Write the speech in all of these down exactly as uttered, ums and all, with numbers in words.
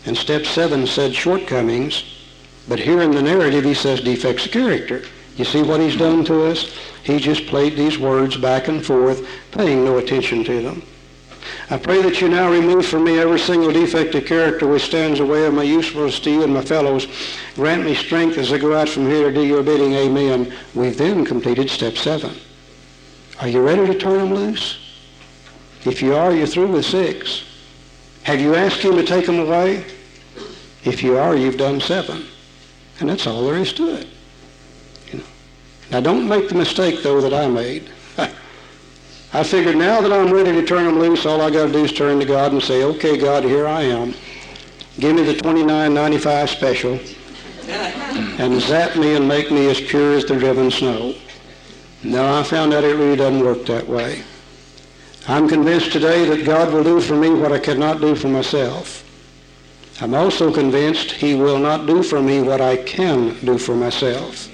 And step seven said shortcomings, but here in the narrative he says defects of character. You see what he's done to us? He just played these words back and forth, paying no attention to them. I pray that you now remove from me every single defect of character which stands in the way of my usefulness to you and my fellows. Grant me strength as I go out from here to do your bidding. Amen. We've then completed step seven. Are you ready to turn them loose? If you are, you're through with six. Have you asked him to take them away? If you are, you've done seven. And that's all there is to it. You know. Now don't make the mistake, though, that I made. I figured now that I'm ready to turn them loose, all I got to do is turn to God and say, okay, God, here I am. Give me the twenty-nine ninety-five special and zap me and make me as pure as the driven snow. No, I found out it really doesn't work that way. I'm convinced today that God will do for me what I could not do for myself. I'm also convinced he will not do for me what I can do for myself.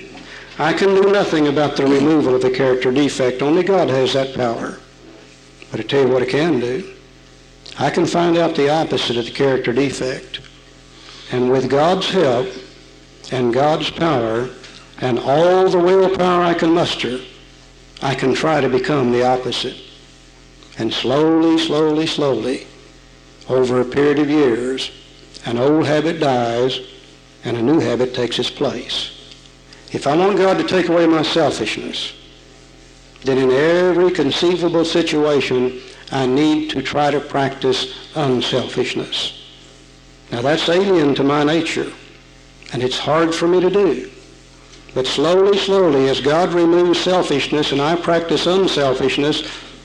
I can do nothing about the removal of the character defect. Only God has that power. But I tell you what I can do. I can find out the opposite of the character defect. And with God's help and God's power and all the willpower I can muster, I can try to become the opposite. And slowly, slowly, slowly, over a period of years, an old habit dies and a new habit takes its place. If I want God to take away my selfishness, then in every conceivable situation, I need to try to practice unselfishness. Now that's alien to my nature, and it's hard for me to do. But slowly, slowly, as God removes selfishness and I practice unselfishness,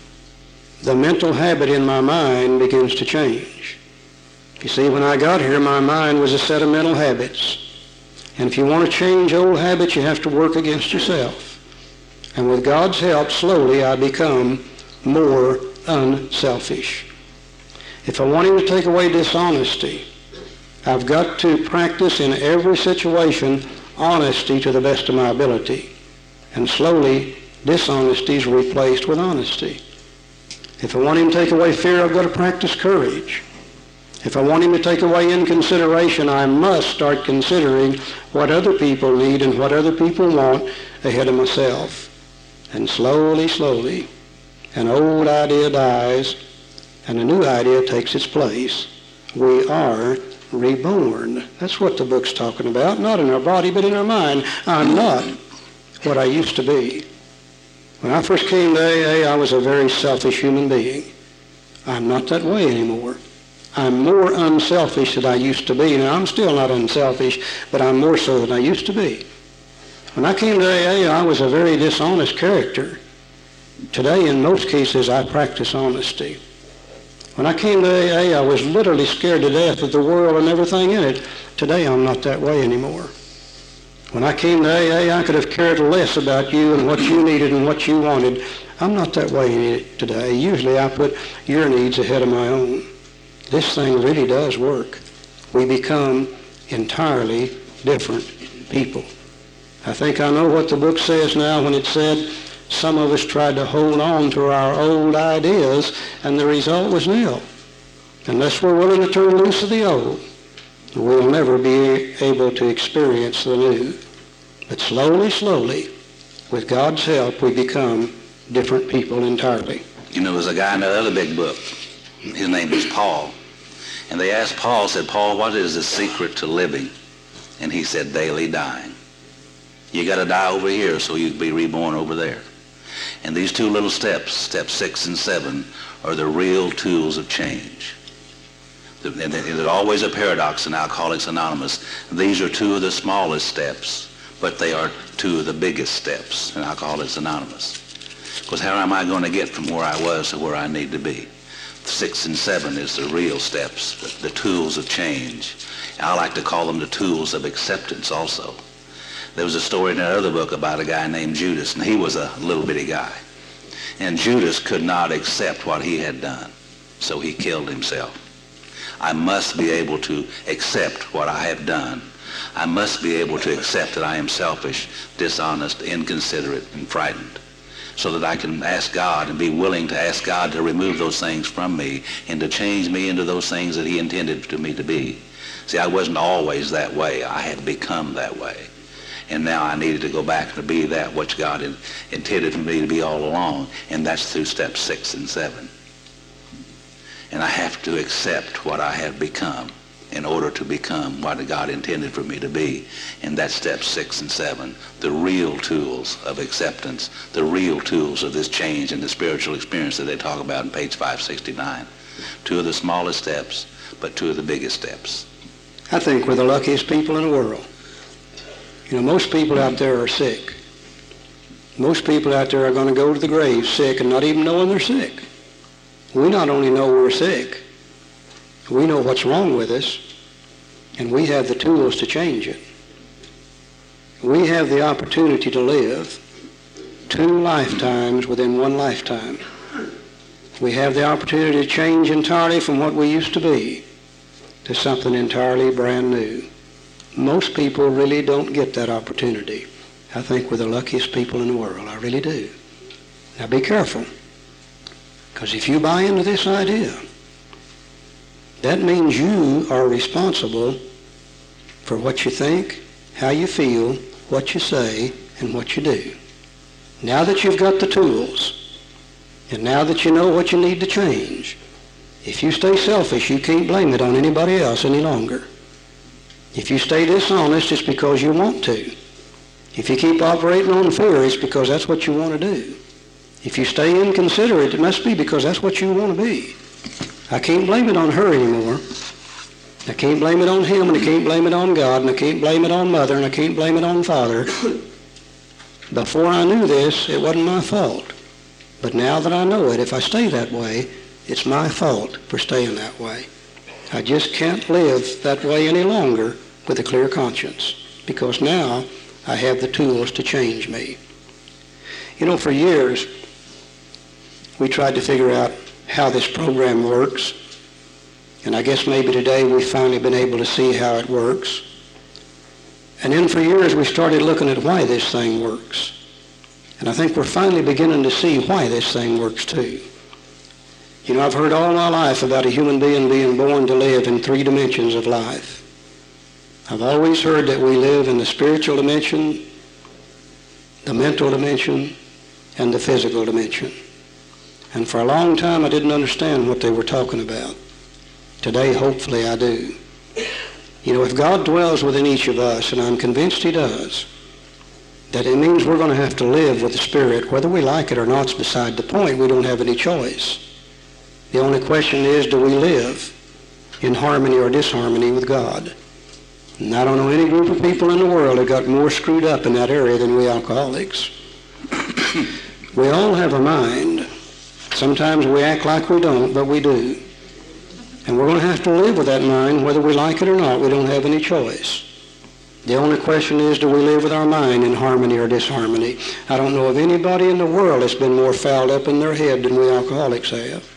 the mental habit in my mind begins to change. You see, when I got here, my mind was a set of mental habits. And if you want to change old habits, you have to work against yourself. And with God's help, slowly I become more unselfish. If I want him to take away dishonesty, I've got to practice in every situation honesty to the best of my ability. And slowly, dishonesty is replaced with honesty. If I want him to take away fear, I've got to practice courage. If I want him to take away inconsideration, I must start considering what other people need and what other people want ahead of myself. And slowly, slowly, an old idea dies and a new idea takes its place. We are reborn. That's what the book's talking about. Not in our body, but in our mind. I'm not what I used to be. When I first came to A A, I was a very selfish human being. I'm not that way anymore. I'm more unselfish than I used to be. Now, I'm still not unselfish, but I'm more so than I used to be. When I came to A A, I was a very dishonest character. Today, in most cases, I practice honesty. When I came to A A, I was literally scared to death of the world and everything in it. Today, I'm not that way anymore. When I came to A A, I could have cared less about you and what you needed and what you wanted. I'm not that way today. Usually, I put your needs ahead of my own. This thing really does work. We become entirely different people. I think I know what the book says now when it said some of us tried to hold on to our old ideas and the result was nil. Unless we're willing to turn loose of the old, we'll never be able to experience the new. But slowly, slowly, with God's help, we become different people entirely. You know, there's a guy in that other big book. His name is Paul. And they asked Paul, said, Paul, what is the secret to living? And he said, daily dying. You got to die over here so you can be reborn over there. And these two little steps, steps six and seven, are the real tools of change. And there's always a paradox in Alcoholics Anonymous. These are two of the smallest steps, but they are two of the biggest steps in Alcoholics Anonymous. Because how am I going to get from where I was to where I need to be? Six and seven is the real steps, the, the tools of change. I like to call them the tools of acceptance also. There was a story in another book about a guy named Judas, and he was a little bitty guy. And Judas could not accept what he had done, so he killed himself. I must be able to accept what I have done. I must be able to accept that I am selfish, dishonest, inconsiderate, and frightened. so that I can ask God and be willing to ask God to remove those things from me and to change me into those things that he intended to me to be. See, I wasn't always that way. I had become that way. And now I needed to go back to be that which God in, intended for me to be all along. And that's through steps six and seven. And I have to accept what I have become in order to become what God intended for me to be. And that's steps six and seven, the real tools of acceptance, the real tools of this change in the spiritual experience that they talk about in page five sixty-nine. Two of the smallest steps, but two of the biggest steps. I think we're the luckiest people in the world. You know, most people out there are sick. Most people out there are going to go to the grave sick and not even knowing they're sick. We not only know we're sick, we know what's wrong with us, and we have the tools to change it. We have the opportunity to live two lifetimes within one lifetime. We have the opportunity to change entirely from what we used to be to something entirely brand new. Most people really don't get that opportunity. I think we're the luckiest people in the world. I really do. Now be careful, because if you buy into this idea, that means you are responsible for what you think, how you feel, what you say, and what you do. Now that you've got the tools, and now that you know what you need to change, if you stay selfish, you can't blame it on anybody else any longer. If you stay dishonest, it's because you want to. If you keep operating on fear, it's because that's what you want to do. If you stay inconsiderate, it must be because that's what you want to be. I can't blame it on her anymore. I can't blame it on him, and I can't blame it on God, and I can't blame it on Mother, and I can't blame it on Father. Before I knew this, it wasn't my fault. But now that I know it, if I stay that way, it's my fault for staying that way. I just can't live that way any longer with a clear conscience, because now I have the tools to change me. You know, for years, we tried to figure out how this program works, and I guess maybe today we've finally been able to see how it works. And then for years we started looking at why this thing works. And I think we're finally beginning to see why this thing works too. You know, I've heard all my life about a human being being born to live in three dimensions of life. I've always heard that we live in the spiritual dimension, the mental dimension, and the physical dimension. And for a long time I didn't understand what they were talking about. Today, hopefully, I do. You know, if God dwells within each of us, and I'm convinced he does, that it means we're going to have to live with the Spirit. Whether we like it or not is beside the point. We don't have any choice. The only question is, do we live in harmony or disharmony with God? And I don't know any group of people in the world that got more screwed up in that area than we alcoholics. We all have a mind. Sometimes we act like we don't, but we do. And we're going to have to live with that mind whether we like it or not. We don't have any choice. The only question is, do we live with our mind in harmony or disharmony? I don't know of anybody in the world that's been more fouled up in their head than we alcoholics have.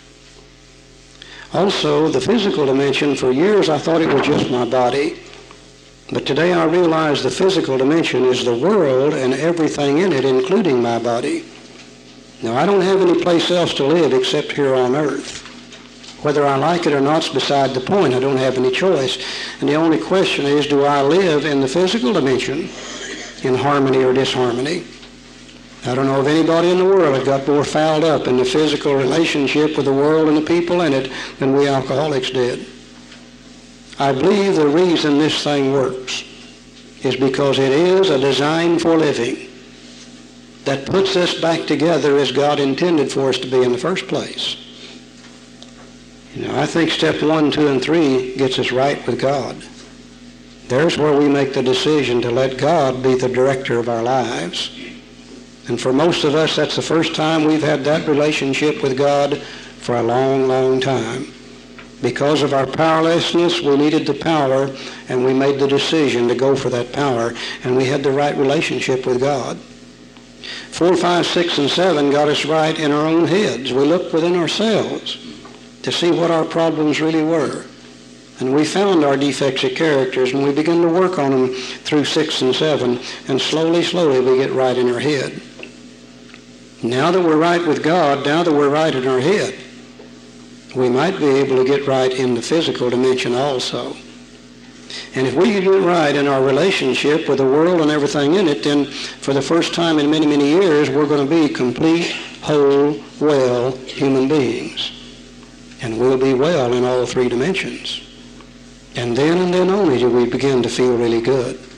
Also, the physical dimension, for years I thought it was just my body. But today I realize the physical dimension is the world and everything in it, including my body. Now, I don't have any place else to live except here on earth. Whether I like it or not is beside the point. I don't have any choice. And the only question is, do I live in the physical dimension in harmony or disharmony? I don't know of anybody in the world that got more fouled up in the physical relationship with the world and the people in it than we alcoholics did. I believe the reason this thing works is because it is a design for living that puts us back together as God intended for us to be in the first place. You know, I think step one, two, and three gets us right with God. There's where we make the decision to let God be the director of our lives. And for most of us, that's the first time we've had that relationship with God for a long, long time. Because of our powerlessness, we needed the power, and we made the decision to go for that power, and we had the right relationship with God. Four, five, six, and seven got us right in our own heads. We looked within ourselves to see what our problems really were. And we found our defects of characters, and we began to work on them through six and seven, and slowly, slowly we get right in our head. Now that we're right with God, now that we're right in our head, we might be able to get right in the physical dimension also. And if we get right in our relationship with the world and everything in it, then for the first time in many, many years, we're going to be complete, whole, well human beings. And we'll be well in all three dimensions. And then and then only do we begin to feel really good.